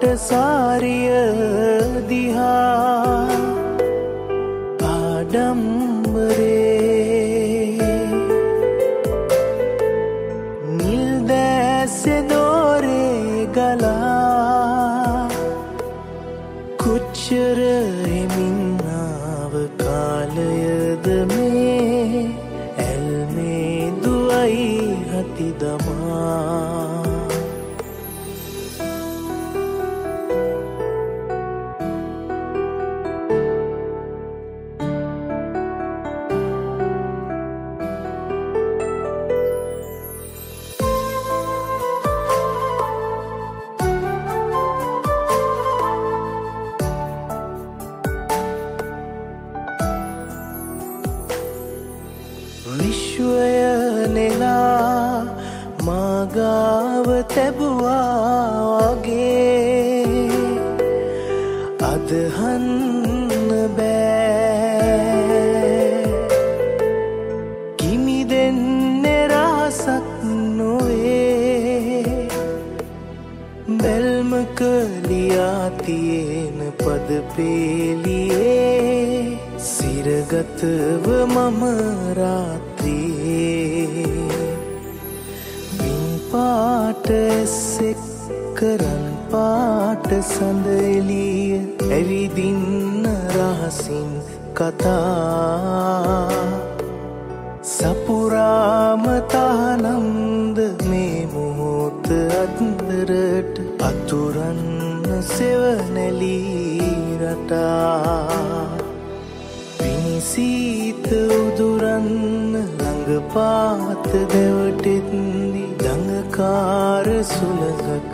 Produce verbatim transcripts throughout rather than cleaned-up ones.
පාටසාරිය දිහා ආඩම්බරේ නිල් දැසේ දෝරේ ගලා කුච්චර හිමින්නාව කාලයද මේ ඇල්මේ දුවයි හති දමා මාගාව තැබුවා වගේ අදහන්න බෑ කිමි දෙන්නේ රහසක් නොවේ බැල්මක ලියා තියෙන පද පේලියේ සිරගතව මම රාත්‍රියේ පාට එස්සෙක් කරන් පාට සඳ එළිය ඇවිදින්න රහසින් කතා සපුරාම තහනම්ද මේ මොහොත අත්දරට අතුරන්න සෙවනැලී රටා පිනිසීත උදුරන්න ළඟ පාත දැවටෙත්දි දඟකාර සුළඟක්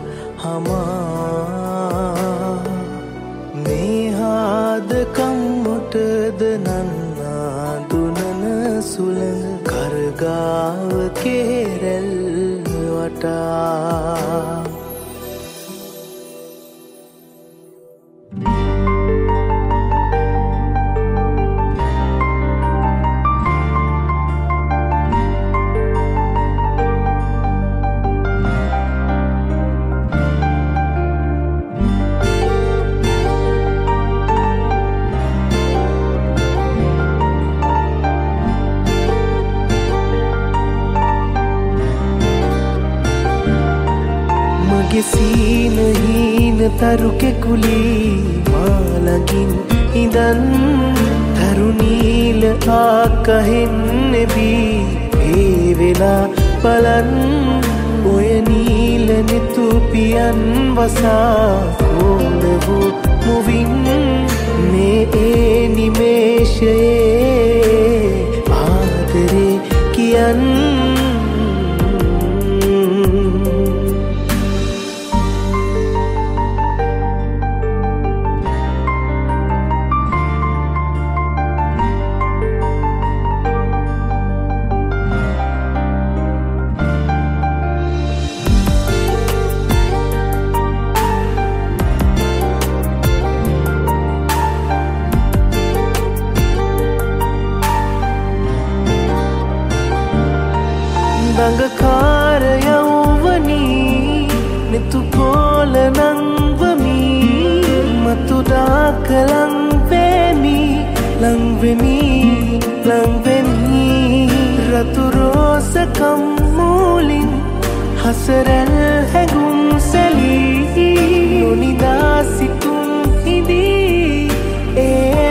හමා මේ හාදකම් මොටද නන්නා දුනන සුළඟ කරගාව කේරැල් වටා සීන හීන තරු කෙකුලී මාලගින් ඉඳන් තරුණීල ආකහෙන් නෙබී ඒ වෙලා බලන් ඔය නීල නිතුපියන් වසා කෝල වූ මුවින් මේ ඒ නිමේෂයේ ආදරේ කියන් දඟකාර යෞවනී නිතුකෝල නංවමි මතුඩාක ලංවෙමි ලංවෙමි ලංවෙමි රතුරෝසකම් මූලින් හසරැල් හැගුම් සැලී නොනිදා සිතුම් හිදී ඒ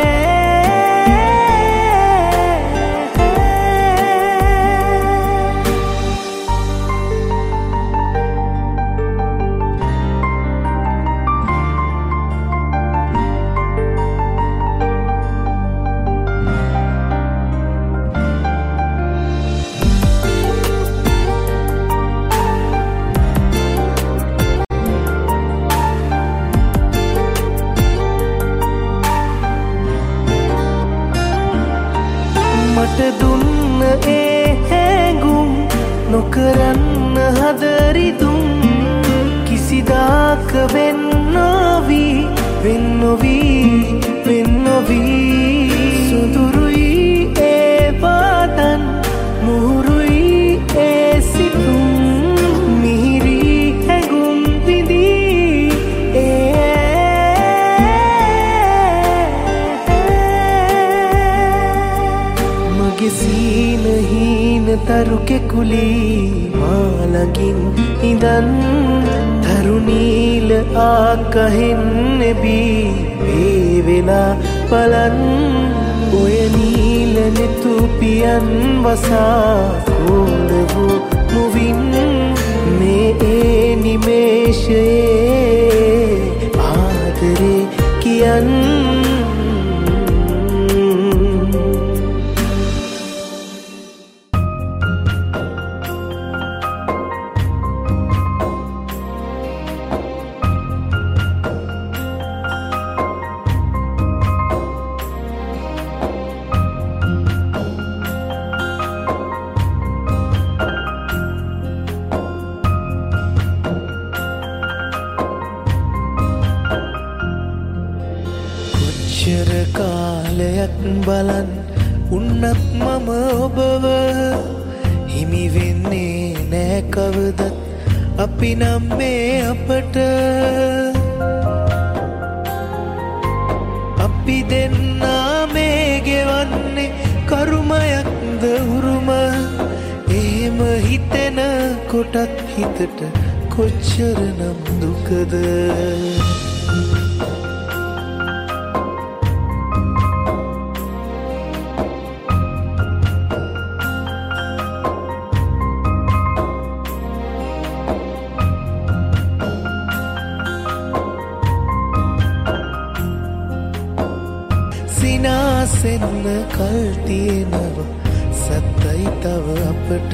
මට දුන්න ඒ හැඟුම් නොකරන්න හදරිදුම් කිසිදාක වෙන්නොවී වෙන්නොවී වෙන්නොවී සුදුරුයි ඒ පාතන් මුහුරුයි ඒ සිතුම් මිහිරි හැඟුම් විදී ඒ තරුකෙ කුලී මාළඟින් ඉඳන් තරුණීල ආකහෙන් නෙබී ඒ වෙලා බලන් ඔය නීල නෙතු පියන් වසා කෝල වූ මුවින් මේ ඒ නිමේෂයේ ආදරේ කියන් චර කාලයක් බලන් උන්නත් මම ඔබව හිමි වෙන්නේ නෑ කවදත් අපි නම් මේ අපට අපි දෙන්නා මේ ගෙවන්නේ කරුමයක්ද උරුම එහෙම හිතෙන කොටත් හිතට කොච්චර නම් දුකද සිනාසෙන්න කල් තියෙනව සත්තයි තව අපට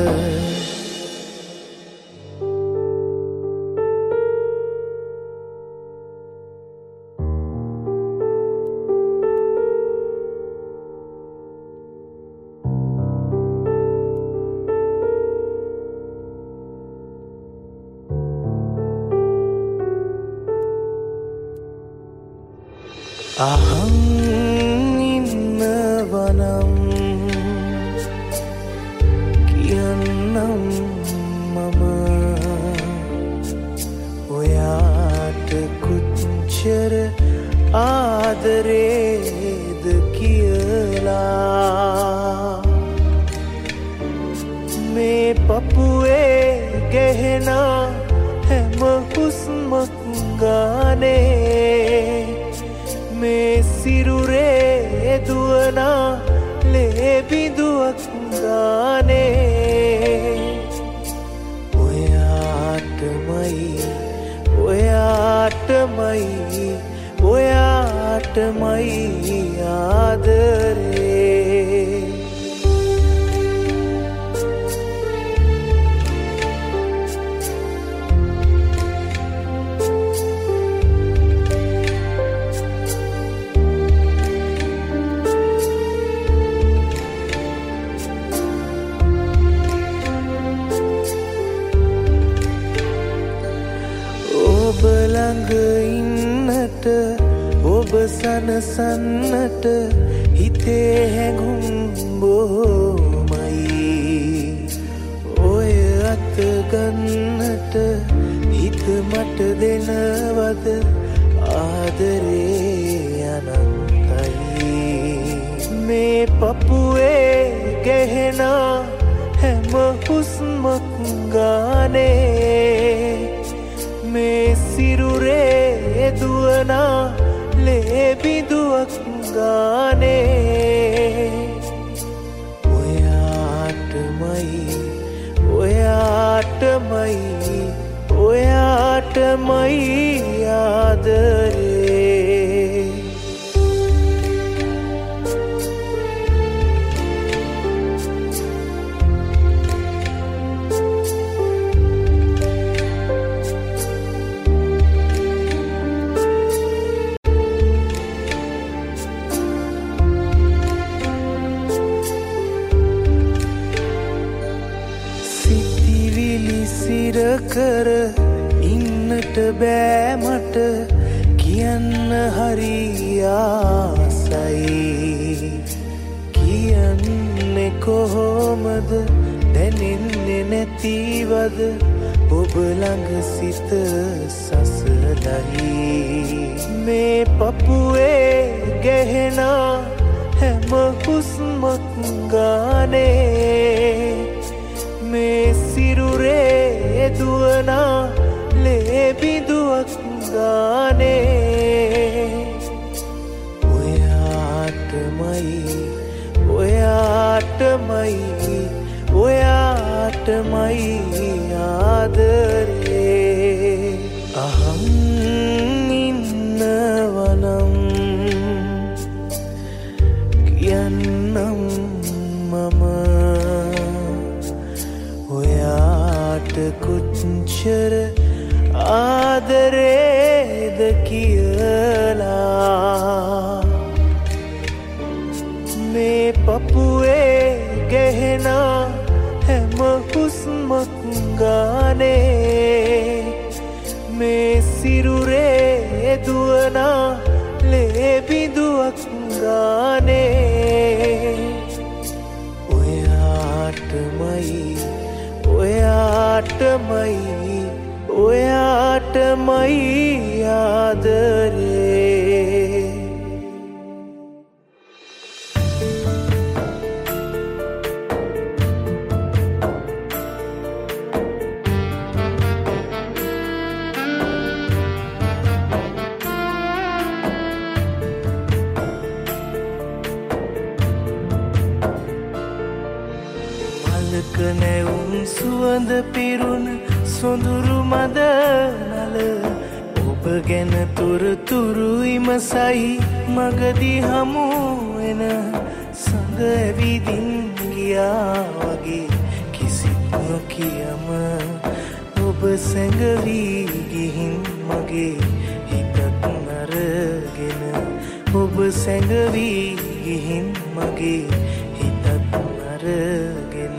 අහං ඉන්නවනම් කියන්නම් මම ඔයාට කුච්චර ආදරේද කියලා මේ පපුවේ ගැහෙන හැම හුස්මක් ගානේ මේ සිරුරේ දුවනා ලේ බිඳුවක් ගානේ ඔයාටමයි ඔයාටමයි ඔයාටමයි ආදරේ ඔබ ළඟ ඉන්නට ඔබ සනසන්නට හිතේ හැඟුම් බොහොමයි ඔය අත ගන්නට හිත මට දෙනවද ආදරේ අනන්තයි මේ පපුවේ ගැහෙන හැම හුස්මක් ගානේ මේ සිරුරේ දුවනා ලේ බිඳුවක් ගානේ ඔයාටමයි ඔයාටමයි ඔයාටමයි ආදරේ සිර කර ඉන්නට බෑ මට කියන්න හරි ආසයි කියන්නේ කොහොමද දැනෙන්නේ නැතිවද ඔබ ළඟ සිත සසලයි මේ පපුවේ ගැහෙන හැම හුස්මක් ගානේ ඔයාටමයි ඔයාටමයි ආදරේ අහන් ඉන්නවනම් කියන්නම් මම ඔයාට කොච්චර ආදරේද කියලා මේ පපුවේ ගැහෙන හැම හුස්මක් ගානේ මේ සිරුරේ දුවන ලේ බිඳුවක් ගානේ ඔයාටමයි ඔයාටමයි ඔයාටමයි ආදරේ මලක නැවුම් සුවඳ පිරුණ සොඳුරු මද නල ඔබ ගැන තුරුතුරු ඉමසයි මගදී හමු වෙන සඳ ඇවිදින් ගියා වගේ කිසිත් නොකියම ඔබ සැඟවී ගිහින් මගේ හිතත් නරගෙන ඔබ සැඟවී ගිහින් මගේ හිතත් නරගෙන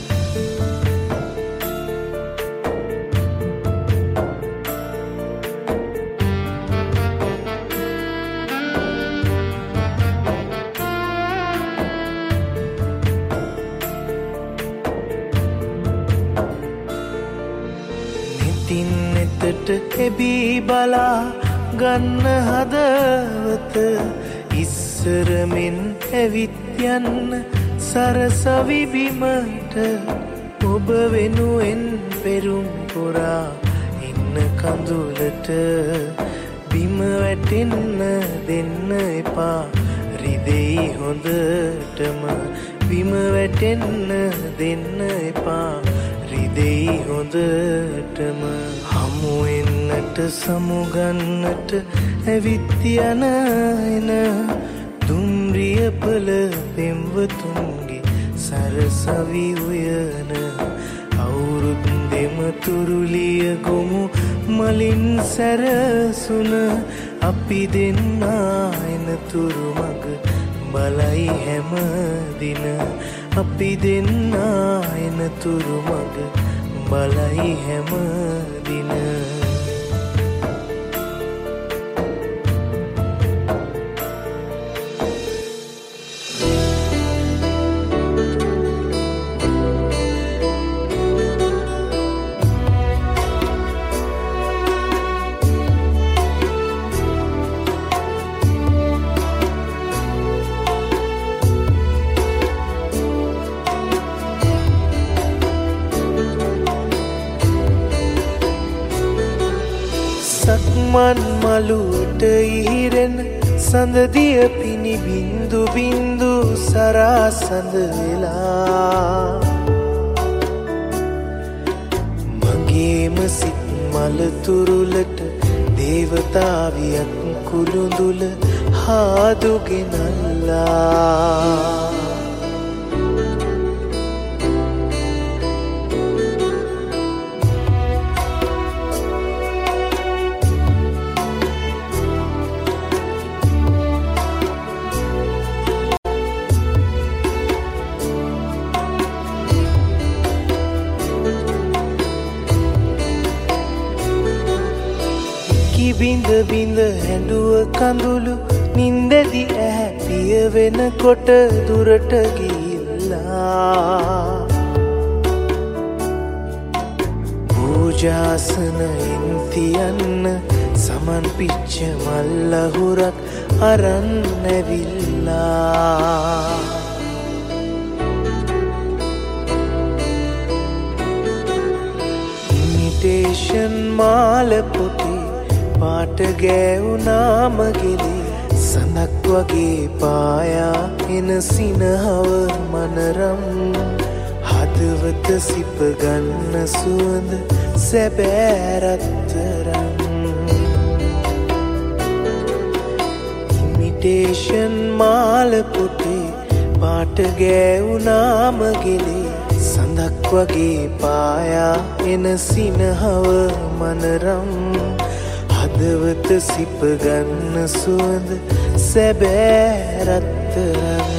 තින් එතට එබී බලා ගන්න හදවත ඉස්සරමින් ඇවිත් යන්න සරසවි බිමට ඔබ වෙනුවෙන් පෙරුම් පුරා ඉන්න කඳුලට බිම වැටෙන්න දෙන්න එපා රිදෙයි හොඳටම බිම වැටෙන්න දෙන්න එපා රිදෙයි හොඳටම හමු එන්නට සමුගන්නට ඇවිත් යන එන දුම්රියපල පෙම්වතුන්ගේ සරසවි උයන අවුරුත් දෙම තුරුලිය ගොමු මලින් සැරසුන අපි දෙන්නා එන තුරු මග බලයි හැම දින අපි දෙන්නා එන තුරු මග බලයි හැම දින සක්මන් මළුවට ඉහිරෙන සඳදිය පිණි බින්දු බින්දු සරා සඳ වෙලා මගේම සිත් මල තුරුලට දේවතාවියක් කුළුඳුල හාදුගෙනල්ලා බිඳ බිඳ හැඬුව කඳුළු නින්දැදි ඇහැ පිය වෙනකොට දුරට ගිහිල්ලා පූජාසනයෙන් තියන්න සමන් පිච්ච මල් අහුරක් අරන් ඇවිල්ලා ඉමිටේෂන් මාල පොතේ පාට ගෑවුනා මගෙලි සඳක් වගේ පායා එන සිනහව මනරම් හදවත සිප ගන්න සුවඳ සැබෑරත්තරම් ඉමිටේෂන් මාල පොටේ පාට ගෑවුනාම ගෙලේ සඳක් වගේ පායා එන සිනහව මනරම් හදවත සිප ගන්න සුවඳ සැබෑරත්තරම්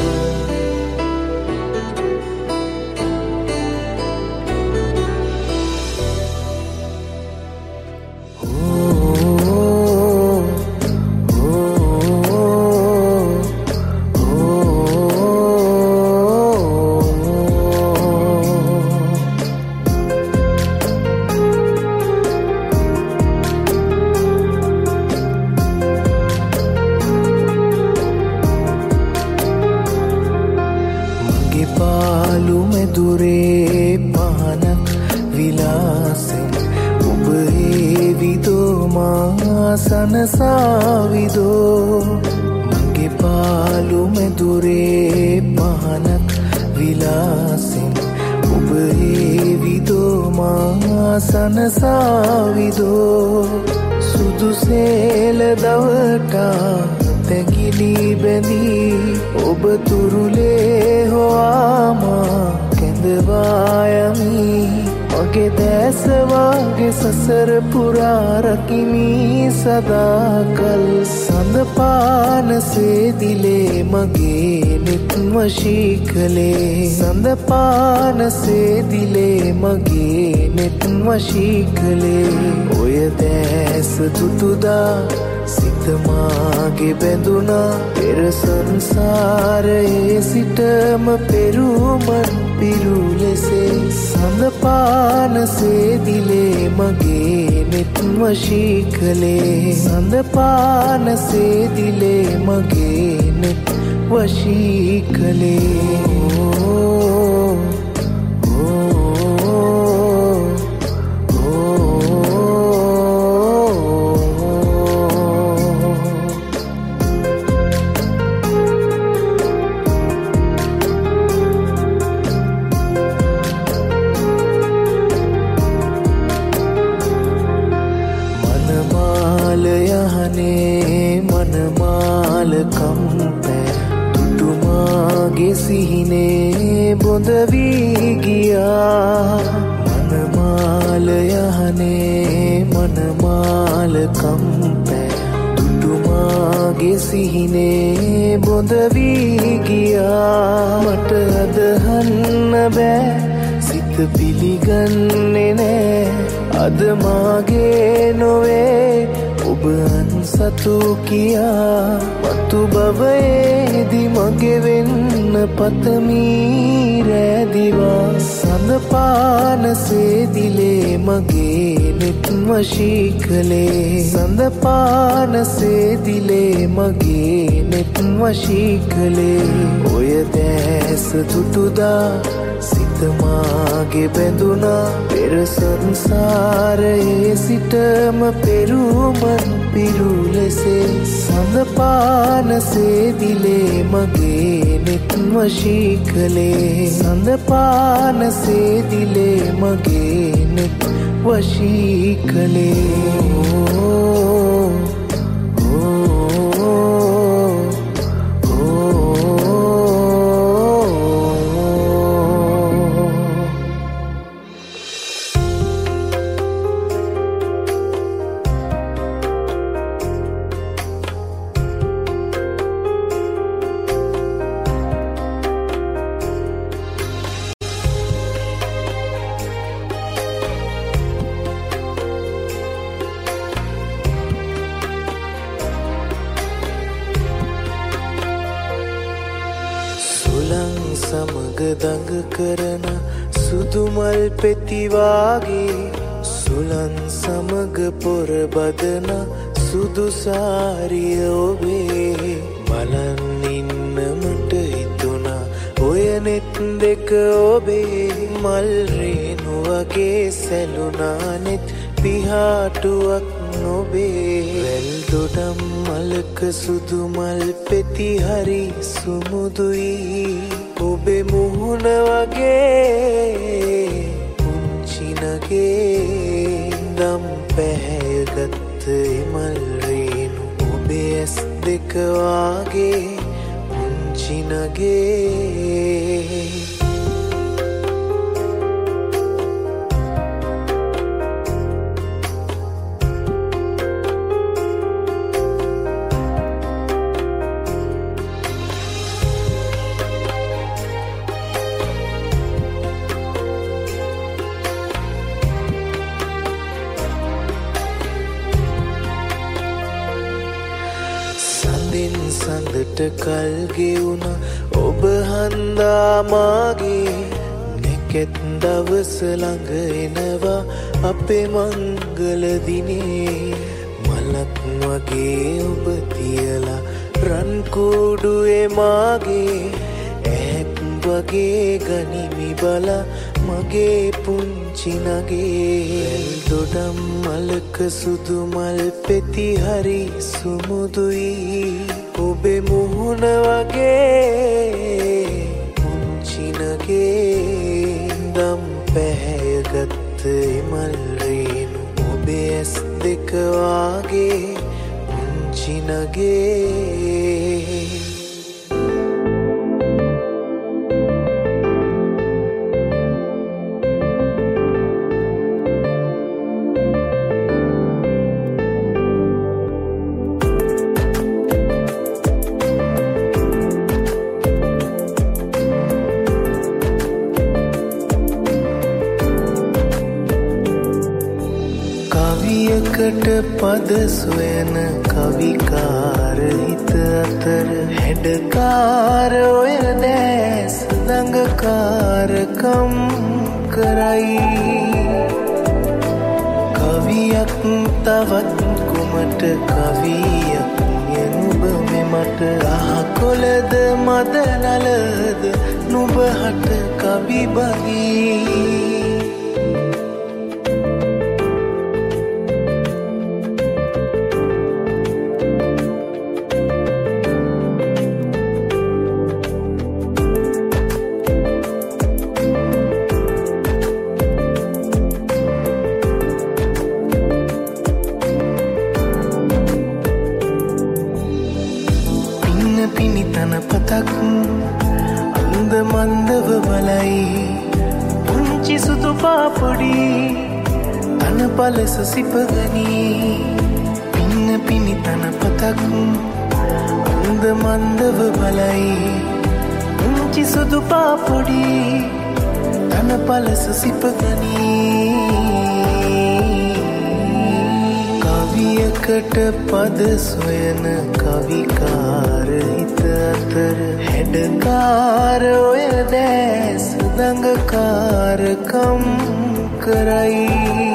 සනසාවිදෝ මගේ පාලු මැදුරේ පහනක් විලාසින් ඔබ හේවිදෝ මා සනසාවිදෝ සුදු සේල දවටා පැගිලි බැඳී ඔබ තුරුලේ හොයාමා කැඳවායමි මගේ දැසවාගේ සසර පුරා රකිමි සදාකල් සඳ පානසේ දිලේ මගේ නෙත් වශී කළේ සඳ පානසේ දිලේ මගේ නෙත් වශී කළේ ඔය දැස දුටුදා සිත මාගේ බැඳුනා පෙර සංසාරයේ සිටම පෙරුමන් පිරු ලෙසේ සඳ පානසේ දිලේ මගේ නෙත් වශී කළේ සඳ පානසේ දිලේ මගේ නෙත් වශී කළේ සිහිනේ බොඳ වී ගියා මනමාල යහනේ මනමාල කම්පෑ දුටුමාගේ සිහිනේ බොඳ වී ගියා මට අදහන්න බෑ සිත පිළිගන්නේ නෑ අද මාගේ නොවේ ඔබ අන්සතු කියා මතු භවයේදි මගේ වෙන්න පතමී රැදිවා සඳ පානසේ දිලේ මගේ නෙත් වශී කළේ සඳ පානසේ දිලේ මගේ නෙත් වශී කළේ ඔය දැස දුටුදා සිත මාගේ බැඳුනා පෙර සංසාරයේ සිටම පෙරුමන් පිරු ලෙසේ සඳ පානසේ දිලේ මගේ නෙත් වශී කළේ සඳ පානසේ දිලේ මගේ නෙත් වශී කළේ සමග දඟ කරන සුදුමල් පෙතිවාගේ සුලන් සමග පොර බදන සුදුසාරිය ඔබේ බලන් ඉන්නමට හිතුණා ඔය නෙත් දෙක ඔබේ මල් රේණු වගේ සැලුණා නෙත් පිහාටුවක් නොබේ වැල් දොඩම් මල මලක සුදු මල් පෙති හරි සුමුදුයි ඔබේ මුහුණ වගේ පුංචි නගේ දම් පැහැයගත්ත මල් රේණු ඔබේ ඇස් දෙක වාගේ පුංචි නගේ සඳට කල් ගෙවුණ ඔබ හන්දා මාගේ නැකැත් දවස ළඟ එනවා අපේ මංගල දිනේ මලක් වගේ ඔබ තියලා රන් කුඩුවේ මාගේ ඇක් වගේ ගනිමි බලා මගේ පුංචි නගේ දොඩම් මලක සුදු මල් පෙති හරි සුමුදුයි ඔබේ මුහුණ වගේ පුංචි නගේ දම් පැහැයගත්ත මල් රේණු ඔබේ ඇස් දෙක වාගේ පුංචි නගේ කවියකට පද සොයන කවිකාර හිත අතර හැඩකාර ඔය දැස් දඟකාරකම් කරයි කවියක් තවත් කුමට කවියක් නුඹ මෙමට අහකොලද මද නලද නුඹ හට කවි බගී පිනිතන පතක් අන්ද මන්දව බලයි පුංචි සුදු පාපොඩි තන පලස සිපගනී පින්න පිනිතන පතක් අන්ද මන්දව බලයි පුංචි සුදු පාපොඩි තන පලස සිපගනී කවියකට පද සොයන කවිකාර හිත අතර හැඩකාර ඔය දැස් දඟකාරකම් කරයි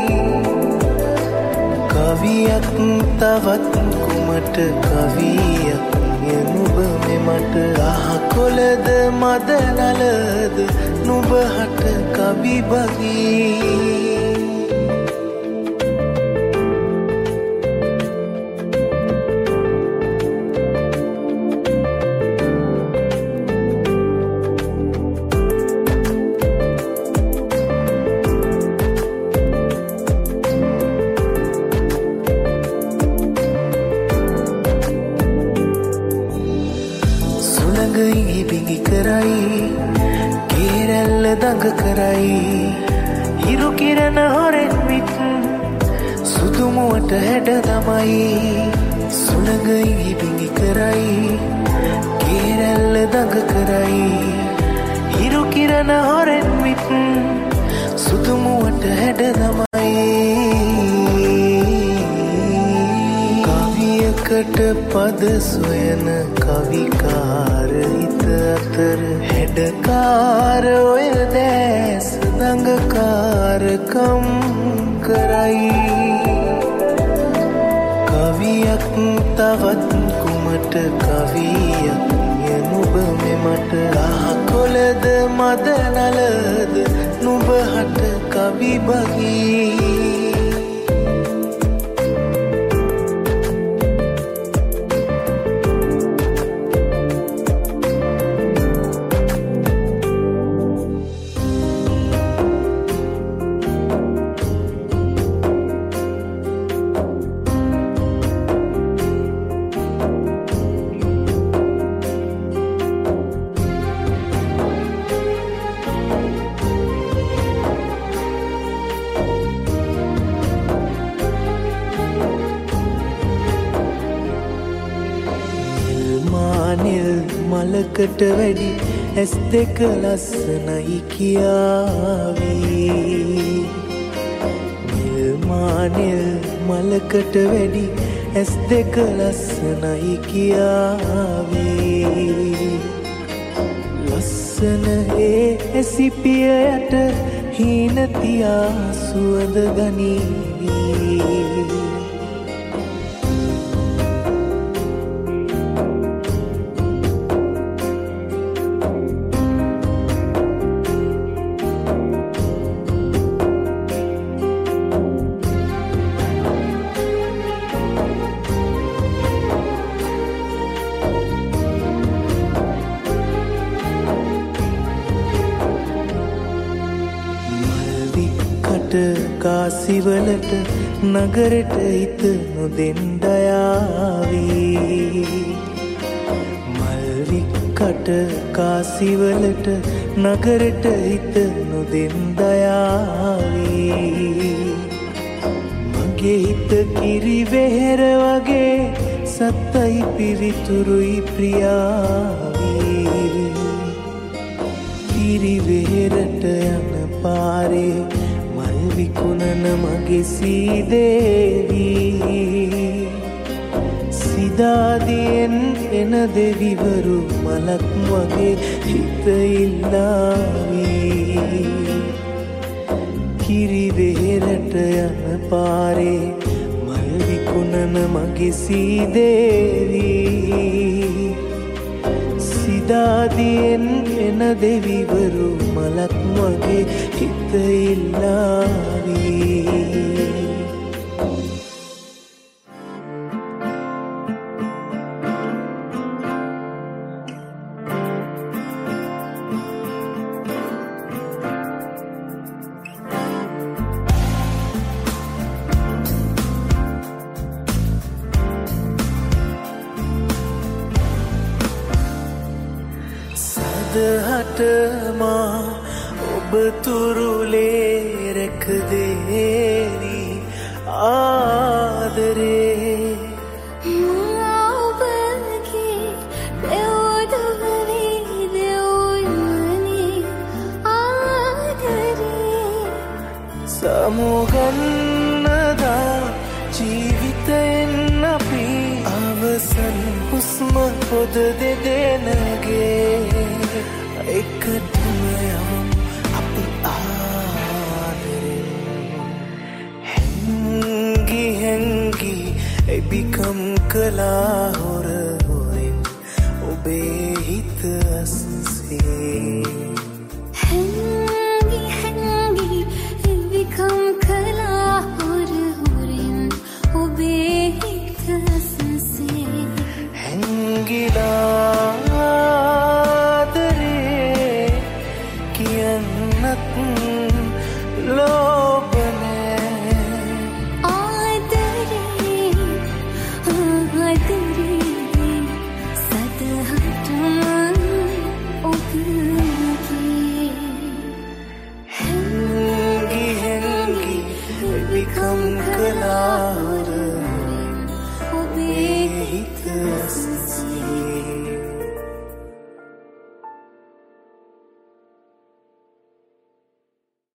කවියක් තවත් කුමට කවියක් නුඹ මෙමට අහකොලද මද නලද නුඹ හට කවි බගී ගයි බිඟි කරයි කේරැල්ල දඟ කරයි හිරු කිරණ හොරෙන් විත් සුදුමුවට හැඩ තමයි සුළඟයි බිඟි කරයි කේරැල්ල දඟ කරයි හිරු කිරණ හොරෙන් විත් සුදුමුවට හැඩ තමයි කවියකට පද සොයන කවිකාර හිත අතර හැඩකාර ඔය දැස් දඟකාරකම් කරයි කවියක් තවත් කුමට කවියක් නුඹ මෙමට අහකොලද මද නලද නුඹ හට කවි බගී මානෙල් මලකට වැඩි ඇස් දෙක ලස්සනයි කියාවී. නිල් මානෙල් මලකට වැඩි ඇස් දෙක ලස්සනයි කියාවී. ලස්සන ඒ ඇසිපිය යට හීන තියා සුවඳ ගනීවී. කාසිවලට නගරට හිත නොදෙන්ඩයාවී. මල්වික්කට කාසිවලට නගරට හිත නොදෙන්ඩයාවී. මගේ හිත කිරිවෙහෙර වගේ සත්තයි පිවිතුරුයි ප්‍රියාවී. කිරිවෙහෙරට යන පාරේ විකුණන මගේ සීදේවී. සිදාදියෙන් එන දෙවිවරු මලක් වගේ හිත ඉල්ලාවී. කිරිවෙහෙරට යන පාරේ මල් විකුණන මගේ සීදේවී. සිදාදියෙන් එන දෙවිවරු මලක් වගේ හිත ඉල්ලාවී. සදහටමා ඔබ තුරුලේ රැකදේවි ආදරේ. ඔබගේ දෙවොදවරේ දෙවොයනේ ආදරේ. සමුගන්නදා ජීවිතයෙන් අපි අවසන් හුස්ම පොද දෙදෙනගේ. එකටම යවම් අපි ආදරෙන්. හැංගි හැංගි එබිකම් කලා හොර හොරෙන් ඔබේ හිත අස්සේ. හැංගි හැංගි එබිකම් කලා හොර හොරෙන් ඔබේ හිත අස්සේ. හැංගිලා ඔබේ හිත